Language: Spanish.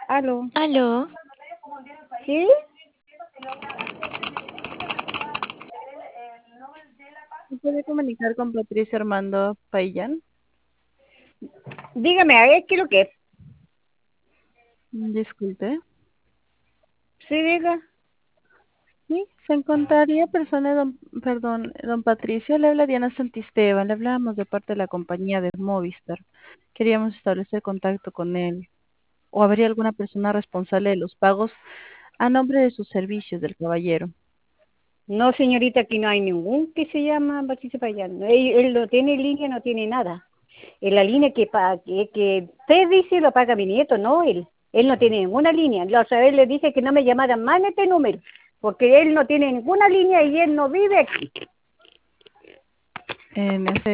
Aló. Aló, ¿Sí? ¿Me puede comunicar con Patricia Armando Paillán? Dígame, a ver, ¿qué es lo que es? Disculpe. Sí, diga. Sí, se encontraría persona, don Patricio, le habla Diana Santisteban, le hablábamos de parte de la compañía de Movistar. Queríamos establecer contacto con él. ¿O habría alguna persona responsable de los pagos a nombre de sus servicios del caballero? No, señorita, aquí no hay ningún que se llama Patricio Payán. Él no tiene línea, no tiene nada. En la línea que usted dice lo paga mi nieto, no él. Él no tiene ninguna línea. La otra vez le dije que no me llamaran más en este número, porque él no tiene ninguna línea y él no vive aquí. En ese